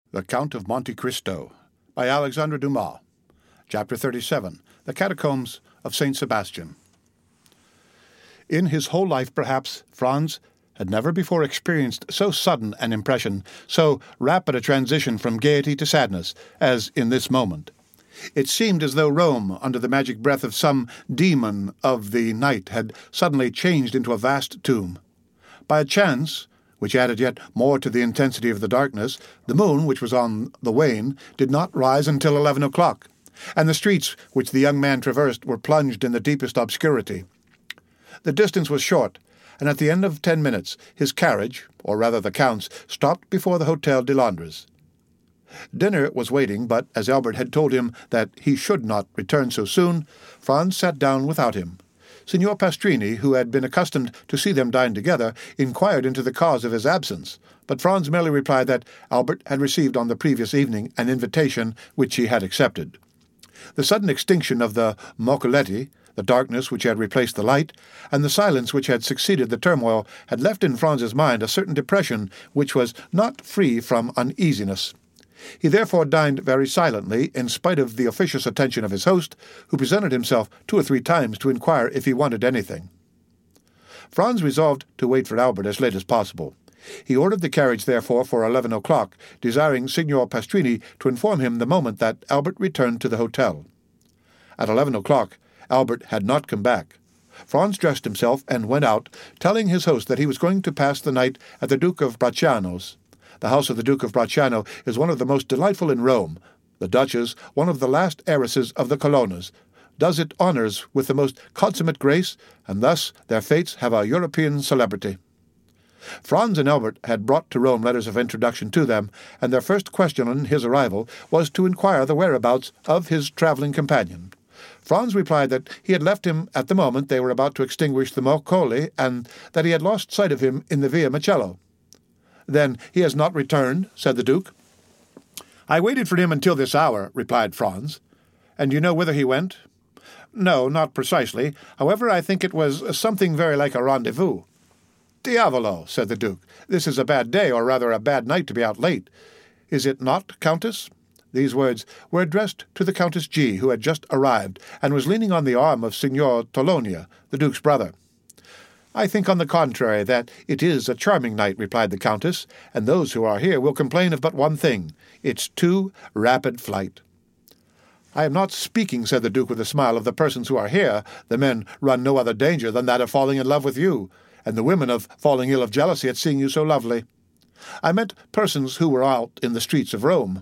The Count of Monte Cristo by Alexandre Dumas. Chapter 37. The Catacombs of St. Sebastian. In his whole life, perhaps, Franz had never before experienced so sudden an impression, so rapid a transition from gaiety to sadness, as in this moment. It seemed as though Rome, under the magic breath of some demon of the night, had suddenly changed into a vast tomb. By a chance, which added yet more to the intensity of the darkness, the moon, which was on the wane, did not rise until 11 o'clock, and the streets which the young man traversed were plunged in the deepest obscurity. The distance was short, and at the end of 10 minutes his carriage, or rather the Count's, stopped before the Hôtel de Londres. Dinner was waiting, but as Albert had told him that he should not return so soon, Franz sat down without him. Signor Pastrini, who had been accustomed to see them dine together, inquired into the cause of his absence, but Franz merely replied that Albert had received on the previous evening an invitation which he had accepted. The sudden extinction of the Moccoletti, the darkness which had replaced the light, and the silence which had succeeded the turmoil had left in Franz's mind a certain depression which was not free from uneasiness. He therefore dined very silently, in spite of the officious attention of his host, who presented himself 2 or 3 times to inquire if he wanted anything. Franz resolved to wait for Albert as late as possible. He ordered the carriage, therefore, for 11 o'clock, desiring Signor Pastrini to inform him the moment that Albert returned to the hotel. At 11 o'clock, Albert had not come back. Franz dressed himself and went out, telling his host that he was going to pass the night at the Duke of Bracciano's. The house of the Duke of Bracciano is one of the most delightful in Rome. The Duchess, one of the last heiresses of the Colonnas, does it honours with the most consummate grace, and thus their fates have a European celebrity. Franz and Albert had brought to Rome letters of introduction to them, and their first question on his arrival was to inquire the whereabouts of his travelling companion. Franz replied that he had left him at the moment they were about to extinguish the Moccoli, and that he had lost sight of him in the Via Macello. "Then he has not returned?" said the Duke. "I waited for him until this hour," replied Franz. "And you know whither he went?" "No, not precisely. However, I think it was something very like a rendezvous." "Diavolo," said the Duke. "This is a bad day, or rather a bad night, to be out late. Is it not, Countess?" These words were addressed to the Countess G., who had just arrived, and was leaning on the arm of Signor Tolonia, the Duke's brother. "I think, on the contrary, that it is a charming night," replied the Countess, "and those who are here will complain of but one thing, its too rapid flight." "I am not speaking," said the Duke with a smile, "of the persons who are here. The men run no other danger than that of falling in love with you, and the women of falling ill of jealousy at seeing you so lovely. I meant persons who were out in the streets of Rome."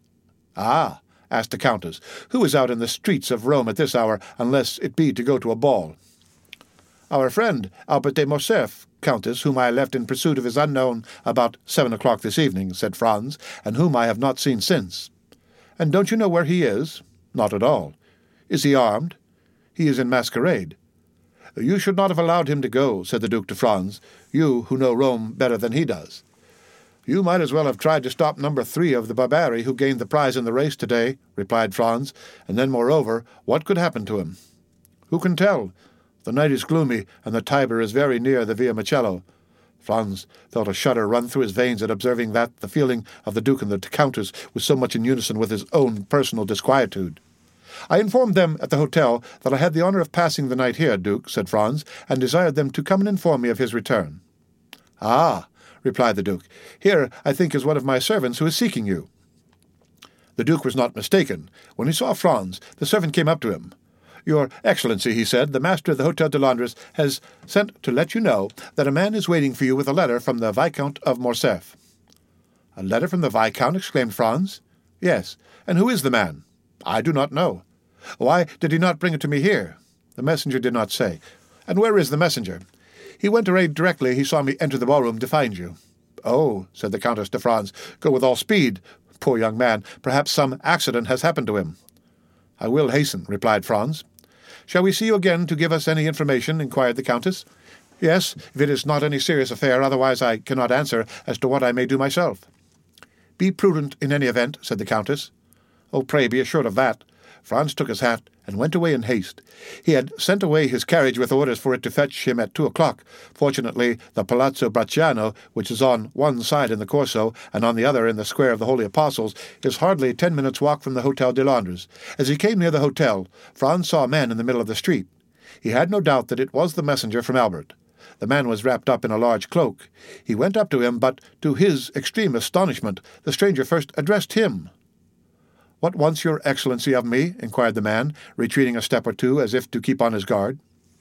"Ah," asked the Countess, "who is out in the streets of Rome at this hour, unless it be to go to a ball?" "Our friend, Albert de Morcerf, Countess, whom I left in pursuit of his unknown about 7 o'clock this evening," said Franz, "and whom I have not seen since." "And don't you know where he is?" "Not at all." "Is he armed?" "He is in masquerade." "You should not have allowed him to go," said the Duke to Franz, "you who know Rome better than he does." "You might as well have tried to stop number 3 of the Barbari, who gained the prize in the race today," replied Franz, "and then, moreover, what could happen to him?" "Who can tell? The night is gloomy, and the Tiber is very near the Via Macello." Franz felt a shudder run through his veins at observing that the feeling of the Duke and the Countess was so much in unison with his own personal disquietude. "I informed them at the hotel that I had the honour of passing the night here, Duke," said Franz, "and desired them to come and inform me of his return." "Ah," replied the Duke, "here, I think, is one of my servants who is seeking you." The Duke was not mistaken. When he saw Franz, the servant came up to him. "Your Excellency," he said, "the master of the Hôtel de Londres has sent to let you know that a man is waiting for you with a letter from the Viscount of Morcerf." "A letter from the Viscount?" exclaimed Franz. "Yes. And who is the man?" "I do not know." "Why did he not bring it to me here?" "The messenger did not say." "And where is the messenger?" "He went away directly he saw me enter the ballroom to find you." "Oh," said the Countess to Franz, "go with all speed. Poor young man, perhaps some accident has happened to him." "I will hasten," replied Franz. "Shall we see you again to give us any information?" inquired the Countess. "Yes, if it is not any serious affair, otherwise I cannot answer as to what I may do myself." "Be prudent in any event," said the Countess. "Oh, pray be assured of that. Franz took his hat and went away in haste. He had sent away his carriage with orders for it to fetch him at 2 o'clock. Fortunately, the Palazzo Bracciano, which is on one side in the Corso and on the other in the Square of the Holy Apostles, is hardly 10 minutes' walk from the Hotel de Londres. As he came near the hotel, Franz saw a man in the middle of the street. He had no doubt that it was the messenger from Albert. The man was wrapped up in a large cloak. He went up to him, but, to his extreme astonishment, the stranger first addressed him. "What wants your Excellency of me?" inquired the man, retreating a step or two as if to keep on his guard.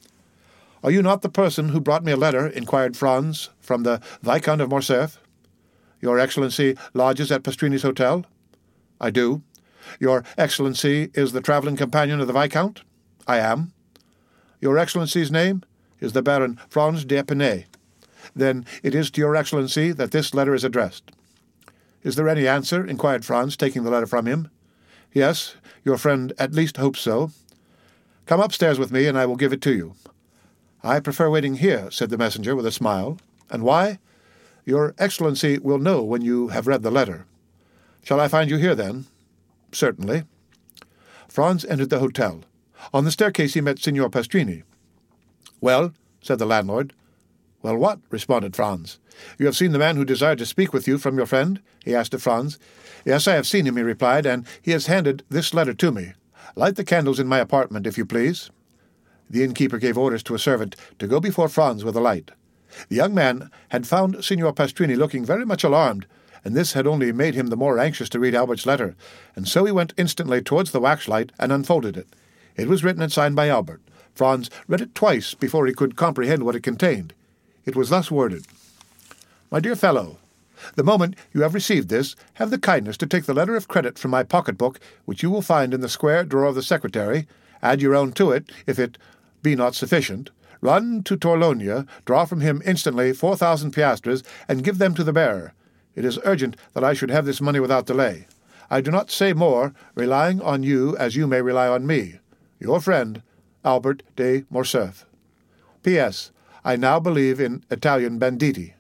"Are you not the person who brought me a letter?" inquired Franz, "from the Viscount of Morcerf?" "Your Excellency lodges at Pastrini's hotel?" "I do." "Your Excellency is the travelling companion of the Viscount?" "I am." "Your Excellency's name?" "Is the Baron Franz d'Épinay." "Then it is to your Excellency that this letter is addressed." "Is there any answer?" inquired Franz, taking the letter from him. "Yes, your friend at least hopes so." "Come upstairs with me, and I will give it to you." "I prefer waiting here," said the messenger with a smile. "And why?" "Your Excellency will know when you have read the letter." "Shall I find you here, then?" "Certainly." Franz entered the hotel. On the staircase he met Signor Pastrini. "Well?" said the landlord. "Well, what?" responded Franz. "You have seen the man who desired to speak with you from your friend?" he asked of Franz. "Yes, I have seen him," he replied, "and he has handed this letter to me. Light the candles in my apartment, if you please." The innkeeper gave orders to a servant to go before Franz with a light. The young man had found Signor Pastrini looking very much alarmed, and this had only made him the more anxious to read Albert's letter, and so he went instantly towards the waxlight and unfolded it. It was written and signed by Albert. Franz read it twice before he could comprehend what it contained. It was thus worded: "My dear fellow, the moment you have received this, have the kindness to take the letter of credit from my pocket-book, which you will find in the square drawer of the secretary, add your own to it, if it be not sufficient, run to Torlonia, draw from him instantly 4,000 piastres, and give them to the bearer. It is urgent that I should have this money without delay. I do not say more, relying on you as you may rely on me. Your friend, Albert de Morcerf. P.S. I now believe in Italian banditti."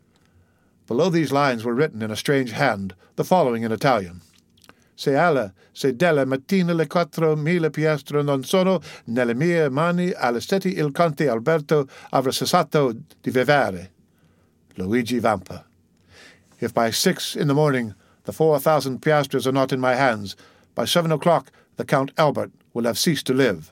Below these lines were written in a strange hand the following in Italian: "Se della mattina le 4.000 piastre non sono nelle mie mani, alle 7 il conte Alberto avrà cessato di vivere. Luigi Vampa." If by 6 in the morning the 4,000 piastres are not in my hands, by 7 o'clock the Count Albert will have ceased to live.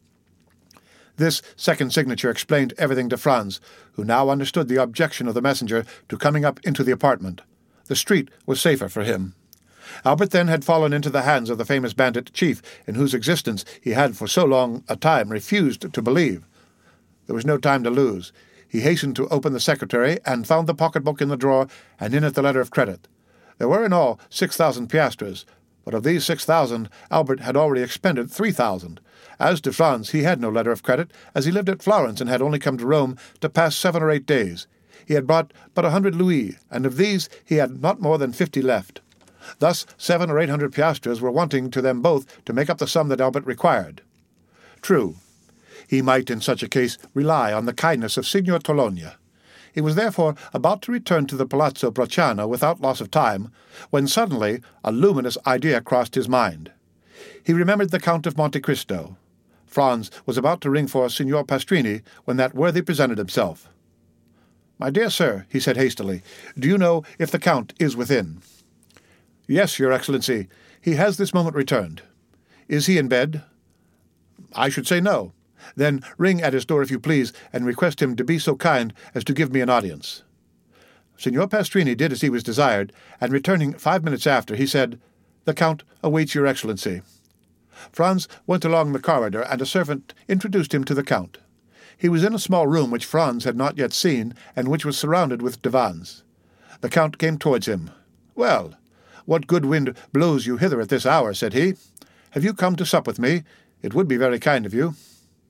This second signature explained everything to Franz, who now understood the objection of the messenger to coming up into the apartment. The street was safer for him. Albert then had fallen into the hands of the famous bandit chief, in whose existence he had for so long a time refused to believe. There was no time to lose. He hastened to open the secretary, and found the pocket-book in the drawer, and in it the letter of credit. There were in all 6,000 piastres, but of these 6,000 Albert had already expended 3,000. As to Franz, he had no letter of credit, as he lived at Florence and had only come to Rome to pass 7 or 8 days. He had brought but 100 louis, and of these he had not more than 50 left. Thus 700 or 800 piastres were wanting to them both to make up the sum that Albert required. True, he might in such a case rely on the kindness of Signor Torlonia. He was therefore about to return to the Palazzo Bracciano without loss of time, when suddenly a luminous idea crossed his mind. He remembered the Count of Monte Cristo. Franz was about to ring for Signor Pastrini when that worthy presented himself. "My dear sir," he said hastily, "do you know if the Count is within?" "Yes, your Excellency. He has this moment returned." "Is he in bed?" "I should say no." "Then ring at his door, if you please, and request him to be so kind as to give me an audience." Signor Pastrini did as he was desired, and returning 5 minutes after, he said, "The Count awaits your Excellency." Franz went along the corridor, and a servant introduced him to the Count. He was in a small room which Franz had not yet seen, and which was surrounded with divans. The Count came towards him. "Well, what good wind blows you hither at this hour?" said he. "Have you come to sup with me? It would be very kind of you."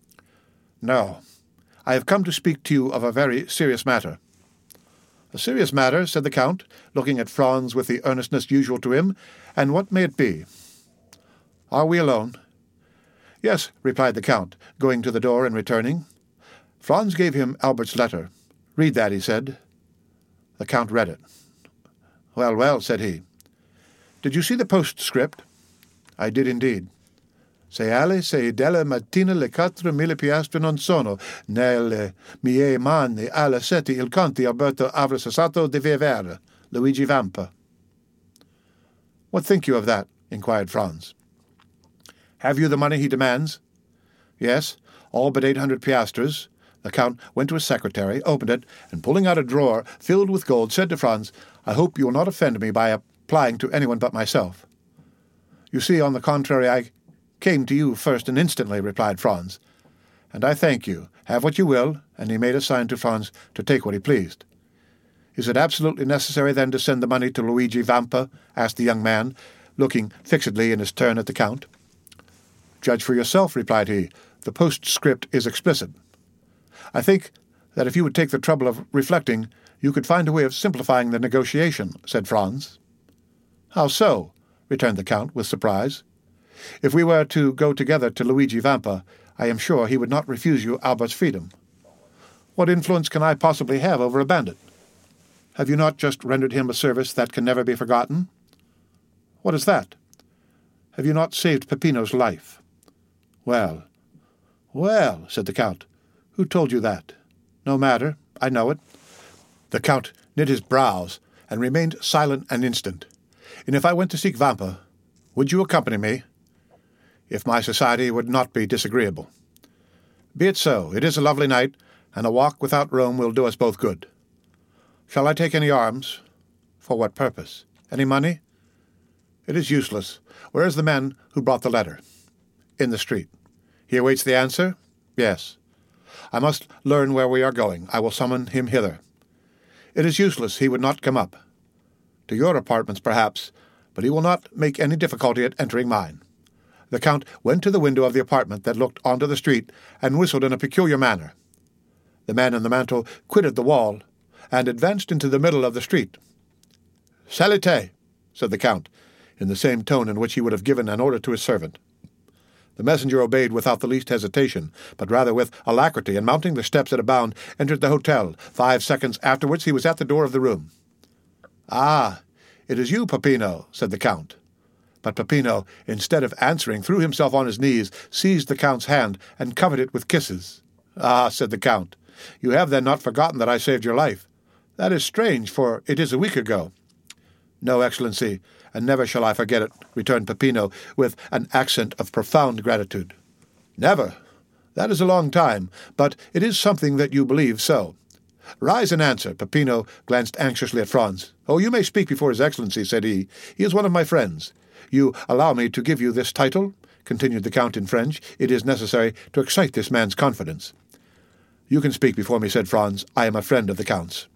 "No. I have come to speak to you of a very serious matter." "A serious matter," said the Count, looking at Franz with the earnestness usual to him. "And what may it be?" "Are we alone?" "Yes," replied the Count, going to the door and returning. Franz gave him Albert's letter. "Read that," he said. The Count read it. "Well, well," said he. "Did you see the postscript?" "I did indeed." Se alle se della mattina le 4.000 piastre non sono nelle mie mani alle 7 il conte Alberto avrà cessato di vivere. Luigi Vampa. What think you of that? Inquired Franz. Have you the money he demands? Yes, all but 800 piastres. The Count went to his secretary, opened it, and pulling out a drawer filled with gold, said to Franz, I hope you will not offend me by applying to anyone but myself. You see, on the contrary, I came to you first and instantly, replied Franz. And I thank you. Have what you will, and he made a sign to Franz to take what he pleased. Is it absolutely necessary, then, to send the money to Luigi Vampa? Asked the young man, looking fixedly in his turn at the Count. Judge for yourself, replied he. The postscript is explicit. I think that if you would take the trouble of reflecting, you could find a way of simplifying the negotiation, said Franz. How so? Returned the Count with surprise. If we were to go together to Luigi Vampa, I am sure he would not refuse you Albert's freedom. What influence can I possibly have over a bandit? Have you not just rendered him a service that can never be forgotten? What is that? Have you not saved Peppino's life? Well, said the Count. Who told you that? No matter, I know it. The Count knit his brows and remained silent an instant. And if I went to seek Vampa, would you accompany me? If my society would not be disagreeable. Be it so. It is a lovely night, and a walk without Rome will do us both good. Shall I take any arms? For what purpose? Any money? It is useless. Where is the man who brought the letter? In the street. He awaits the answer? Yes. I must learn where we are going. I will summon him hither. It is useless. He would not come up. To your apartments, perhaps, but he will not make any difficulty at entering mine. The Count went to the window of the apartment that looked onto the street and whistled in a peculiar manner. The man in the mantle quitted the wall and advanced into the middle of the street. Salute, said the Count, in the same tone in which he would have given an order to his servant. The messenger obeyed without the least hesitation, but rather with alacrity, and mounting the steps at a bound, entered the hotel. 5 seconds afterwards he was at the door of the room. Ah, it is you, Peppino, said the Count. But Peppino, instead of answering, threw himself on his knees, seized the Count's hand, and covered it with kisses. Ah, said the Count, you have then not forgotten that I saved your life. That is strange, for it is a week ago. No, Excellency, and never shall I forget it, returned Peppino, with an accent of profound gratitude. Never. That is a long time, but it is something that you believe so. Rise and answer. Peppino glanced anxiously at Franz. Oh, you may speak before His Excellency, said he. He is one of my friends. You allow me to give you this title? Continued the Count in French. It is necessary to excite this man's confidence. You can speak before me, said Franz. I am a friend of the Count's.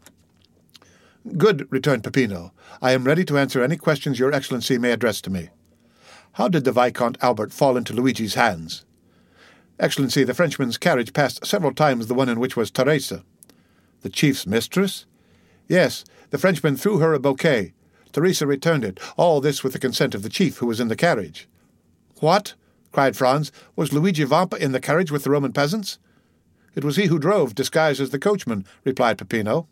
Good, returned Peppino. I am ready to answer any questions your Excellency may address to me. How did the Viscount Albert fall into Luigi's hands? Excellency, the Frenchman's carriage passed several times the one in which was Teresa. The chief's mistress? Yes, the Frenchman threw her a bouquet. Teresa returned it, all this with the consent of the chief, who was in the carriage. What? Cried Franz. Was Luigi Vampa in the carriage with the Roman peasants? It was he who drove, disguised as the coachman, replied Peppino.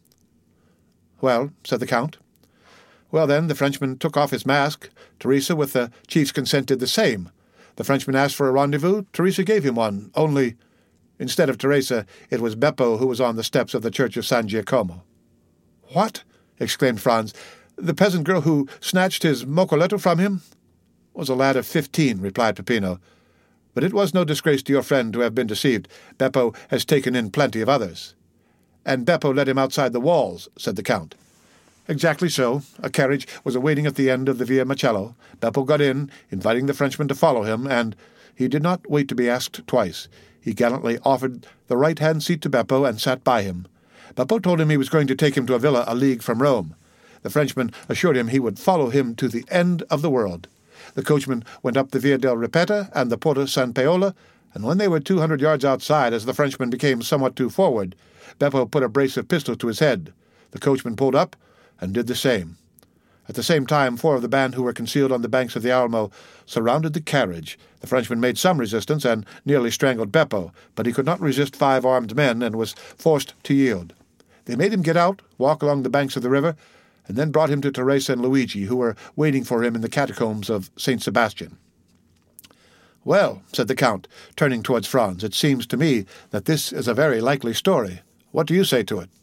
Well, said the Count. Well, then, the Frenchman took off his mask. Teresa, with the chief's consent, did the same. The Frenchman asked for a rendezvous. Teresa gave him one, only, instead of Teresa, it was Beppo who was on the steps of the church of San Giacomo. What? Exclaimed Franz. The peasant girl who snatched his mocoletto from him? Was a lad of 15, replied Peppino. But it was no disgrace to your friend to have been deceived. Beppo has taken in plenty of others. And Beppo led him outside the walls, said the Count. Exactly so. A carriage was awaiting at the end of the Via Macello. Beppo got in, inviting the Frenchman to follow him, and he did not wait to be asked twice. He gallantly offered the right-hand seat to Beppo and sat by him. Beppo told him he was going to take him to a villa a league from Rome. The Frenchman assured him he would follow him to the end of the world. The coachman went up the Via del Ripetta and the Porta San Paolo, and when they were 200 yards outside, as the Frenchman became somewhat too forward, Beppo put a brace of pistols to his head. The coachman pulled up and did the same. At the same time, 4 of the band who were concealed on the banks of the Almo surrounded the carriage. The Frenchman made some resistance and nearly strangled Beppo, but he could not resist 5 armed men and was forced to yield. They made him get out, walk along the banks of the river, and then brought him to Teresa and Luigi, who were waiting for him in the catacombs of St. Sebastian. "Well," said the Count, turning towards Franz, "it seems to me that this is a very likely story. What do you say to it?"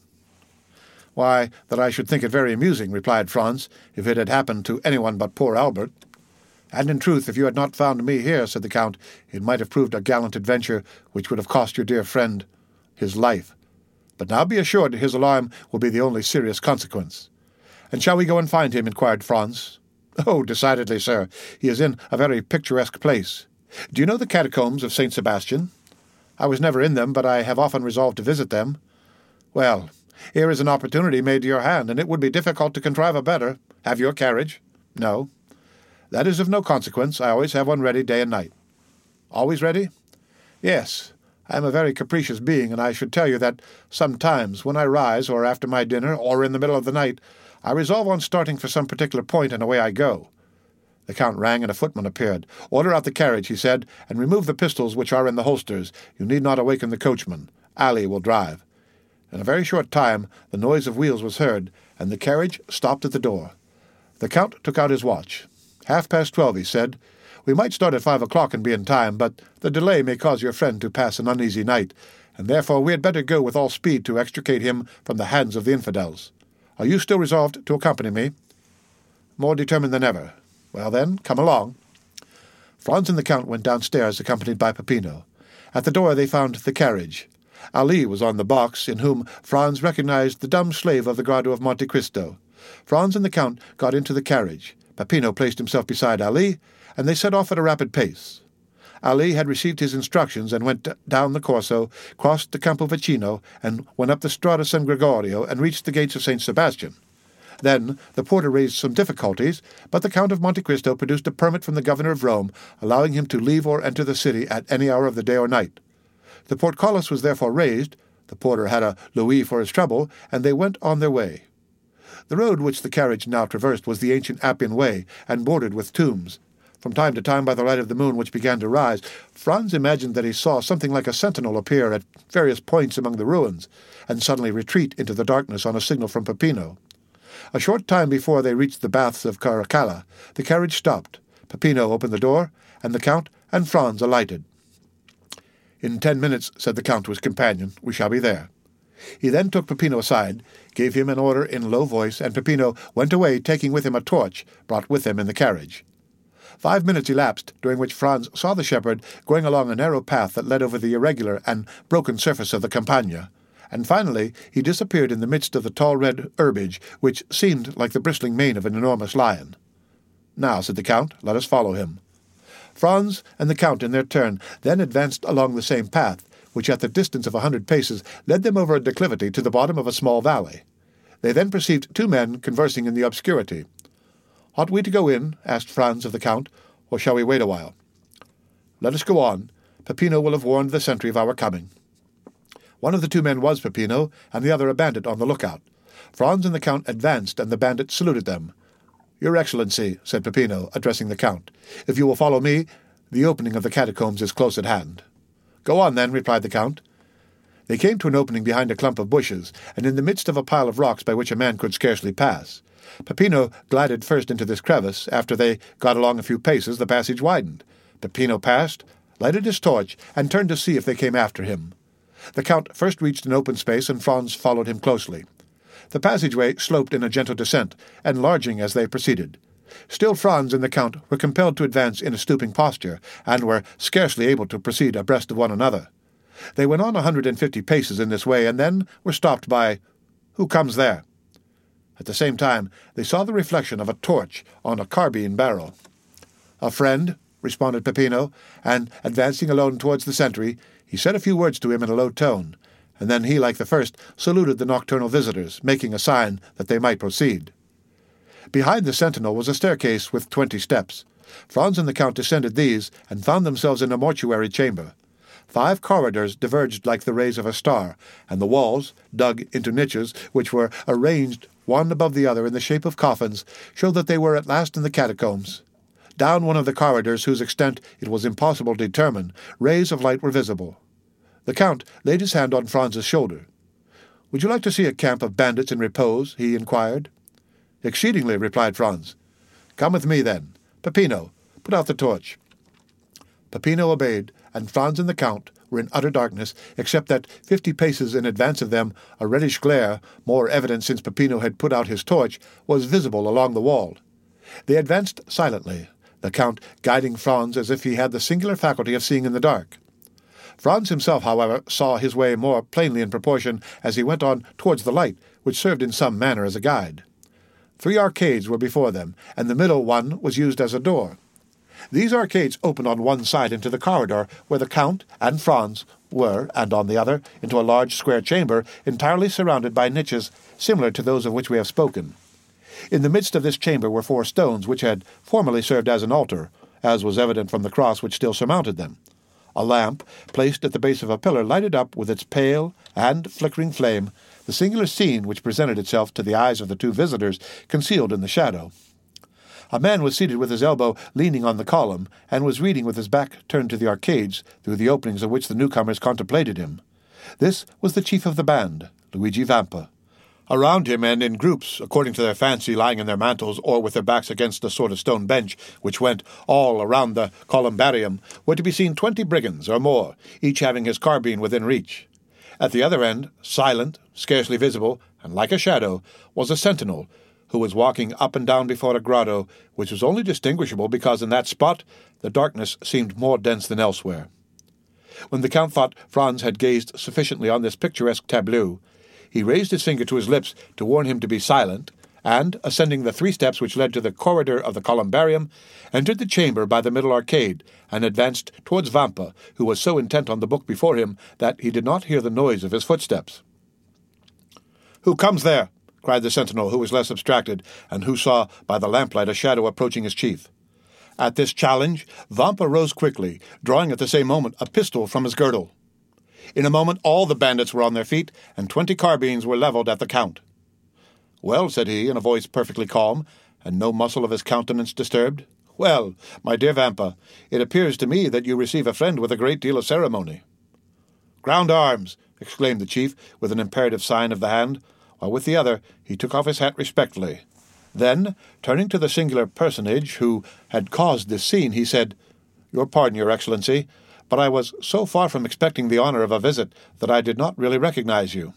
"Why, that I should think it very amusing," replied Franz, "if it had happened to anyone but poor Albert." "And in truth, if you had not found me here," said the Count, "it might have proved a gallant adventure which would have cost your dear friend his life. But now be assured his alarm will be the only serious consequence." "And shall we go and find him?" inquired Franz. "Oh, decidedly, sir. He is in a very picturesque place. Do you know the catacombs of St. Sebastian?" "I was never in them, but I have often resolved to visit them." "Well, here is an opportunity made to your hand, and it would be difficult to contrive a better. Have you a carriage?" "No." "That is of no consequence. I always have one ready day and night." "Always ready?" "Yes. I am a very capricious being, and I should tell you that sometimes, when I rise, or after my dinner, or in the middle of the night, I resolve on starting for some particular point, and away I go." The Count rang, and a footman appeared. "Order out the carriage," he said, "and remove the pistols which are in the holsters. You need not awaken the coachman. Ali will drive." In a very short time the noise of wheels was heard, and the carriage stopped at the door. The Count took out his watch. 12:30, he said. "We might start at 5 o'clock and be in time, but the delay may cause your friend to pass an uneasy night, and therefore we had better go with all speed to extricate him from the hands of the infidels. Are you still resolved to accompany me?" "More determined than ever." "Well, then, come along." Franz and the Count went downstairs, accompanied by Peppino. At the door they found the carriage. Ali was on the box, in whom Franz recognized the dumb slave of the Grotto of Monte Cristo. Franz and the Count got into the carriage. Peppino placed himself beside Ali, and they set off at a rapid pace. Ali had received his instructions and went down the Corso, crossed the Campo Vaccino, and went up the Strada San Gregorio and reached the gates of St. Sebastian. Then the porter raised some difficulties, but the Count of Monte Cristo produced a permit from the governor of Rome, allowing him to leave or enter the city at any hour of the day or night. The portcullis was therefore raised, the porter had a louis for his trouble, and they went on their way. The road which the carriage now traversed was the ancient Appian Way, and bordered with tombs. From time to time, by the light of the moon which began to rise, Franz imagined that he saw something like a sentinel appear at various points among the ruins, and suddenly retreat into the darkness on a signal from Peppino. A short time before they reached the baths of Caracalla, the carriage stopped. Peppino opened the door, and the Count and Franz alighted. "In 10 minutes," said the Count to his companion, "we shall be there." He then took Peppino aside, gave him an order in a low voice, and Peppino went away, taking with him a torch brought with him in the carriage. 5 minutes elapsed, during which Franz saw the shepherd going along a narrow path that led over the irregular and broken surface of the Campagna, and finally he disappeared in the midst of the tall red herbage, which seemed like the bristling mane of an enormous lion. "Now," said the Count, "let us follow him." Franz and the Count in their turn then advanced along the same path, which at the distance of 100 paces led them over a declivity to the bottom of a small valley. They then perceived 2 men conversing in the obscurity. "Ought we to go in?" asked Franz of the Count, "or shall we wait a while?" "Let us go on. Peppino will have warned the sentry of our coming." One of the 2 men was Peppino, and the other a bandit on the lookout. Franz and the Count advanced, and the bandit saluted them. "Your Excellency," said Peppino, addressing the Count, "if you will follow me, the opening of the catacombs is close at hand." "Go on, then," replied the Count. They came to an opening behind a clump of bushes, and in the midst of a pile of rocks by which a man could scarcely pass. Peppino glided first into this crevice. After they got along a few paces, the passage widened. Peppino passed, lighted his torch, and turned to see if they came after him. The Count first reached an open space, and Franz followed him closely. The passageway sloped in a gentle descent, enlarging as they proceeded. Still Franz and the Count were compelled to advance in a stooping posture, and were scarcely able to proceed abreast of one another. They went on 150 paces in this way, and then were stopped by, "Who comes there?" At the same time they saw the reflection of a torch on a carbine barrel. "A friend," responded Peppino, and, advancing alone towards the sentry, he said a few words to him in a low tone, and then he, like the first, saluted the nocturnal visitors, making a sign that they might proceed. Behind the sentinel was a staircase with 20 steps. Franz and the Count descended these, and found themselves in a mortuary chamber. 5 corridors diverged like the rays of a star, and the walls, dug into niches, which were arranged one above the other in the shape of coffins, showed that they were at last in the catacombs. Down one of the corridors, whose extent it was impossible to determine, rays of light were visible. The Count laid his hand on Franz's shoulder. "Would you like to see a camp of bandits in repose?" he inquired. "Exceedingly," replied Franz. "Come with me, then. Peppino, put out the torch." Peppino obeyed, and Franz and the Count were in utter darkness, except that 50 paces in advance of them a reddish glare, more evident since Peppino had put out his torch, was visible along the wall. They advanced silently, the Count guiding Franz as if he had the singular faculty of seeing in the dark. Franz himself, however, saw his way more plainly in proportion as he went on towards the light, which served in some manner as a guide. 3 arcades were before them, and the middle one was used as a door. These arcades opened on one side into the corridor where the Count and Franz were, and on the other into a large square chamber entirely surrounded by niches similar to those of which we have spoken. In the midst of this chamber were 4 stones which had formerly served as an altar, as was evident from the cross which still surmounted them. A lamp, placed at the base of a pillar, lighted up with its pale and flickering flame the singular scene which presented itself to the eyes of the 2 visitors concealed in the shadow. A man was seated with his elbow leaning on the column, and was reading with his back turned to the arcades, through the openings of which the newcomers contemplated him. This was the chief of the band, Luigi Vampa. Around him, and in groups, according to their fancy, lying in their mantles or with their backs against a sort of stone bench which went all around the columbarium, were to be seen 20 brigands or more, each having his carbine within reach. At the other end, silent, scarcely visible, and like a shadow, was a sentinel, who was walking up and down before a grotto, which was only distinguishable because in that spot the darkness seemed more dense than elsewhere. When the Count thought Franz had gazed sufficiently on this picturesque tableau, he raised his finger to his lips to warn him to be silent, and, ascending the 3 steps which led to the corridor of the columbarium, entered the chamber by the middle arcade, and advanced towards Vampa, who was so intent on the book before him that he did not hear the noise of his footsteps. "Who comes there?" cried the sentinel, who was less abstracted, and who saw by the lamplight a shadow approaching his chief. At this challenge, Vampa rose quickly, drawing at the same moment a pistol from his girdle. In a moment all the bandits were on their feet, and 20 carbines were levelled at the Count. "Well," said he, in a voice perfectly calm, and no muscle of his countenance disturbed, "well, my dear Vampa, it appears to me that you receive a friend with a great deal of ceremony." "Ground arms!" exclaimed the chief, with an imperative sign of the hand, while with the other he took off his hat respectfully. Then, turning to the singular personage who had caused this scene, he said, "Your pardon, Your Excellency, but I was so far from expecting the honour of a visit that I did not really recognize you."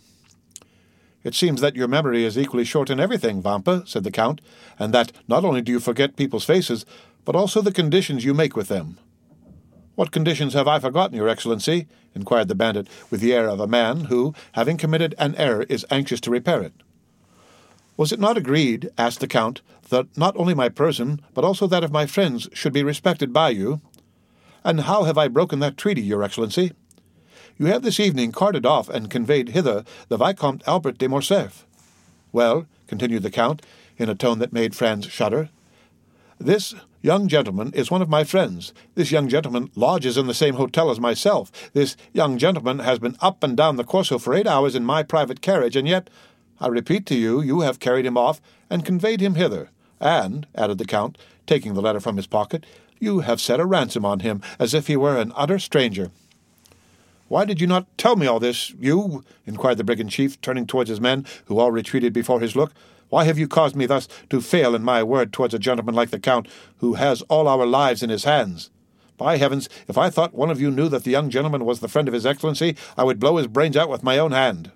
"It seems that your memory is equally short in everything, Vampa," said the Count, "and that not only do you forget people's faces, but also the conditions you make with them." "What conditions have I forgotten, Your Excellency?" inquired the bandit, with the air of a man who, having committed an error, is anxious to repair it. "Was it not agreed," asked the Count, "that not only my person, but also that of my friends, should be respected by you? And how have I broken that treaty, Your Excellency? You have this evening carted off and conveyed hither the Vicomte Albert de Morcerf." "Well," continued the Count, in a tone that made Franz shudder, "this young gentleman is one of my friends. This young gentleman lodges in the same hotel as myself. This young gentleman has been up and down the Corso for 8 hours in my private carriage, and yet, I repeat to you, you have carried him off and conveyed him hither. And," added the Count, taking the letter from his pocket, "you have set a ransom on him, as if he were an utter stranger." "Why did you not tell me all this, you?" inquired the brigand chief, turning towards his men, who all retreated before his look. "Why have you caused me thus to fail in my word towards a gentleman like the Count, who has all our lives in his hands? By heavens, if I thought one of you knew that the young gentleman was the friend of his Excellency, I would blow his brains out with my own hand."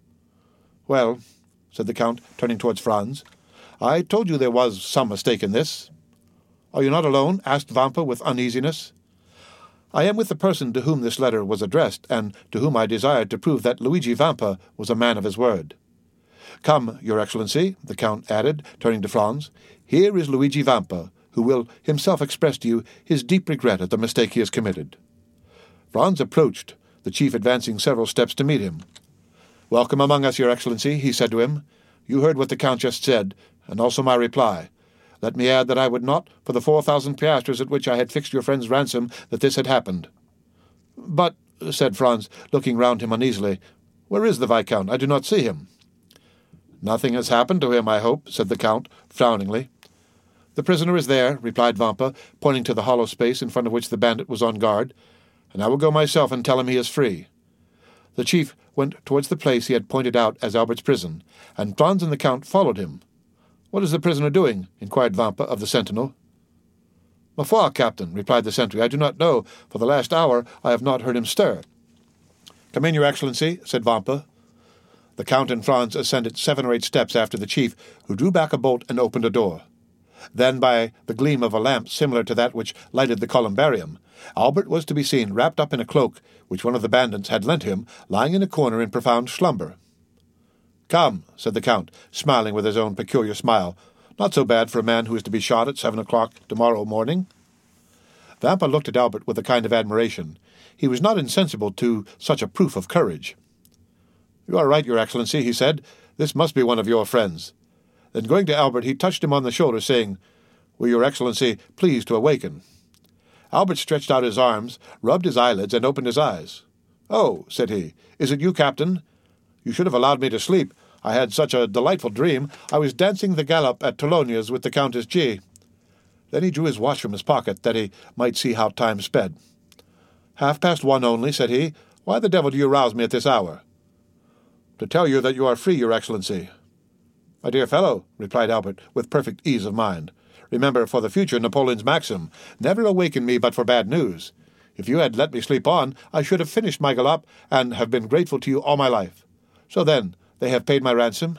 "Well," said the Count, turning towards Franz, "I told you there was some mistake in this." "Are you not alone?" asked Vampa with uneasiness. "I am with the person to whom this letter was addressed, and to whom I desired to prove that Luigi Vampa was a man of his word. Come, Your Excellency," the Count added, turning to Franz, "here is Luigi Vampa, who will himself express to you his deep regret at the mistake he has committed." Franz approached, the chief advancing several steps to meet him. "Welcome among us, Your Excellency," he said to him. "You heard what the Count just said, and also my reply. Let me add that I would not, for the 4,000 piastres at which I had fixed your friend's ransom, that this had happened." "But," said Franz, looking round him uneasily, "where is the Viscount? I do not see him." "Nothing has happened to him, I hope," said the Count, frowningly. "The prisoner is there," replied Vampa, pointing to the hollow space in front of which the bandit was on guard, "and I will go myself and tell him he is free." The chief went towards the place he had pointed out as Albert's prison, and Franz and the Count followed him. "What is the prisoner doing?" inquired Vampa of the sentinel. "Ma foi, Captain," replied the sentry, "I do not know. For the last hour I have not heard him stir." "Come in, Your Excellency," said Vampa. The Count and Franz ascended 7 or 8 steps after the chief, who drew back a bolt and opened a door. Then, by the gleam of a lamp similar to that which lighted the columbarium, Albert was to be seen wrapped up in a cloak which one of the bandits had lent him, lying in a corner in profound slumber. "Come," said the Count, smiling with his own peculiar smile. "Not so bad for a man who is to be shot at 7 o'clock tomorrow morning." Vampa looked at Albert with a kind of admiration. He was not insensible to such a proof of courage. "You are right, Your Excellency," he said. "This must be one of your friends." Then going to Albert, he touched him on the shoulder, saying, "Will Your Excellency please to awaken?" Albert stretched out his arms, rubbed his eyelids, and opened his eyes. "Oh," said he, "is it you, Captain? You should have allowed me to sleep. I had such a delightful dream. I was dancing the galop at Tologna's with the Countess G." Then he drew his watch from his pocket, that he might see how time sped. "1:30 only," said he. "Why the devil do you rouse me at this hour?" "To tell you that you are free, Your Excellency." "My dear fellow," replied Albert, with perfect ease of mind, "remember for the future Napoleon's maxim, never awaken me but for bad news. If you had let me sleep on, I should have finished my galop, and have been grateful to you all my life. So then, they have paid my ransom?"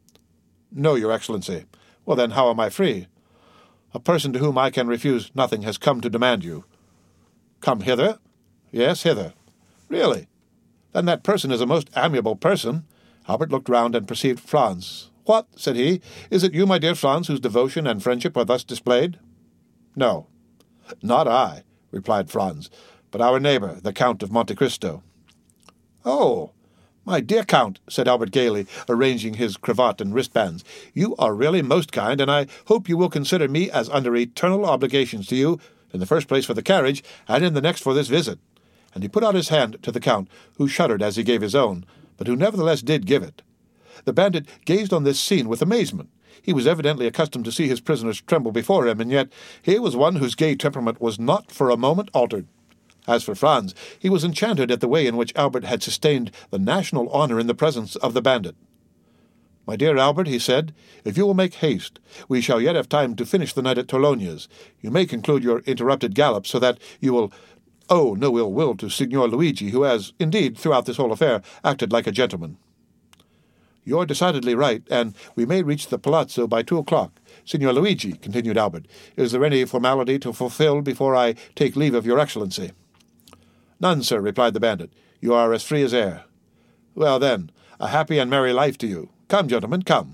"No, Your Excellency." "Well then, how am I free?" "A person to whom I can refuse nothing has come to demand you." "Come hither?" "Yes, hither." "Really? Then that person is a most amiable person." Albert looked round and perceived Franz. "What?" said he. "Is it you, my dear Franz, whose devotion and friendship are thus displayed?" "No." "Not I," replied Franz, "but our neighbour, the Count of Monte Cristo." "Oh, my dear Count," said Albert gaily, arranging his cravat and wristbands, "you are really most kind, and I hope you will consider me as under eternal obligations to you, in the first place for the carriage, and in the next for this visit." And he put out his hand to the Count, who shuddered as he gave his own, but who nevertheless did give it. The bandit gazed on this scene with amazement. He was evidently accustomed to see his prisoners tremble before him, and yet here was one whose gay temperament was not for a moment altered. As for Franz, he was enchanted at the way in which Albert had sustained the national honor in the presence of the bandit. "My dear Albert," he said, "if you will make haste, we shall yet have time to finish the night at Tologna's. You may conclude your interrupted gallop, so that you will owe no ill will to Signor Luigi, who has, indeed, throughout this whole affair, acted like a gentleman." "You are decidedly right, and we may reach the palazzo by 2 o'clock. Signor Luigi," continued Albert, "is there any formality to fulfill before I take leave of Your Excellency?" "None, sir," replied the bandit. "You are as free as air." "Well, then, a happy and merry life to you. Come, gentlemen, come."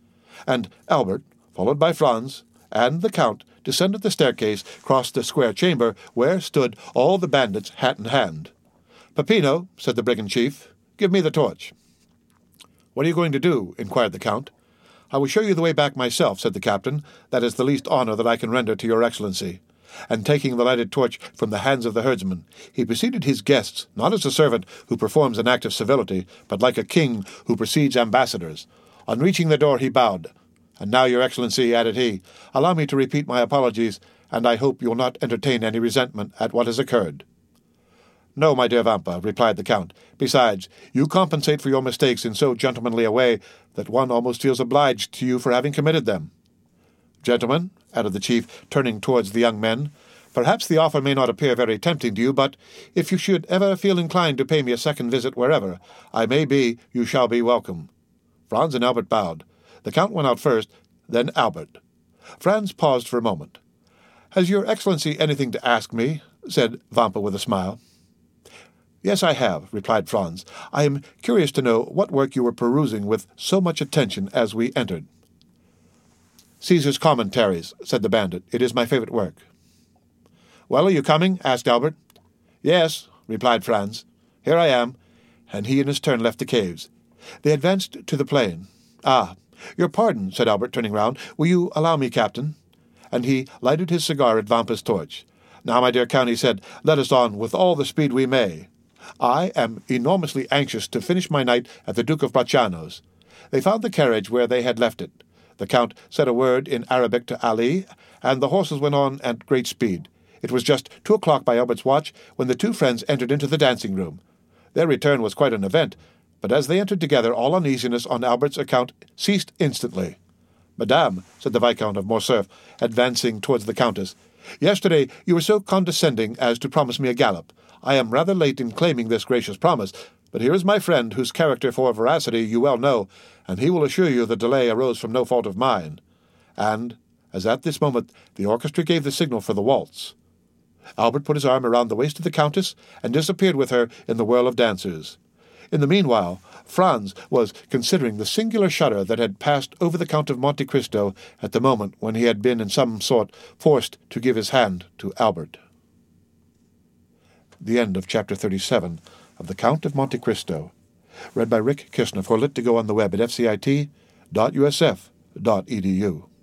And Albert, followed by Franz and the Count, descended the staircase, crossed the square chamber, where stood all the bandits hat in hand. "Peppino," said the brigand chief, "give me the torch." "What are you going to do?" inquired the Count. "I will show you the way back myself," said the captain. "That is the least honour that I can render to Your Excellency." And taking the lighted torch from the hands of the herdsman, he preceded his guests, not as a servant who performs an act of civility, but like a king who precedes ambassadors. On reaching the door he bowed. "And now, Your Excellency," added he, "allow me to repeat my apologies, and I hope you will not entertain any resentment at what has occurred." "No, my dear Vampa," replied the Count. "Besides, you compensate for your mistakes in so gentlemanly a way that one almost feels obliged to you for having committed them. Gentlemen," added the chief, turning towards the young men, "perhaps the offer may not appear very tempting to you, but if you should ever feel inclined to pay me a second visit wherever I may be, you shall be welcome." Franz and Albert bowed. The Count went out first, then Albert. Franz paused for a moment. "Has Your Excellency anything to ask me?" said Vampa with a smile. "Yes, I have," replied Franz. "I am curious to know what work you were perusing with so much attention as we entered." "Caesar's Commentaries," said the bandit. "It is my favorite work." "Well, are you coming?" asked Albert. "Yes," replied Franz. "Here I am." And he in his turn left the caves. They advanced to the plain. "Ah, your pardon," said Albert, turning round. "Will you allow me, Captain?" And he lighted his cigar at Vampa's torch. "Now, my dear Count," he said, "let us on with all the speed we may. I am enormously anxious to finish my night at the Duke of Bracciano's." They found the carriage where they had left it. The Count said a word in Arabic to Ali, and the horses went on at great speed. It was just 2 o'clock by Albert's watch when the two friends entered into the dancing-room. Their return was quite an event, but as they entered together all uneasiness on Albert's account ceased instantly. "Madame," said the Viscount of Morcerf, advancing towards the Countess, "yesterday you were so condescending as to promise me a gallop. I am rather late in claiming this gracious promise, but here is my friend, whose character for veracity you well know, and he will assure you the delay arose from no fault of mine." And, as at this moment the orchestra gave the signal for the waltz, Albert put his arm around the waist of the Countess and disappeared with her in the whirl of dancers. In the meanwhile, Franz was considering the singular shudder that had passed over the Count of Monte Cristo at the moment when he had been in some sort forced to give his hand to Albert. The end of Chapter 37 of The Count of Monte Cristo, read by Rick Kishner for Lit2Go on the web at fcit.usf.edu.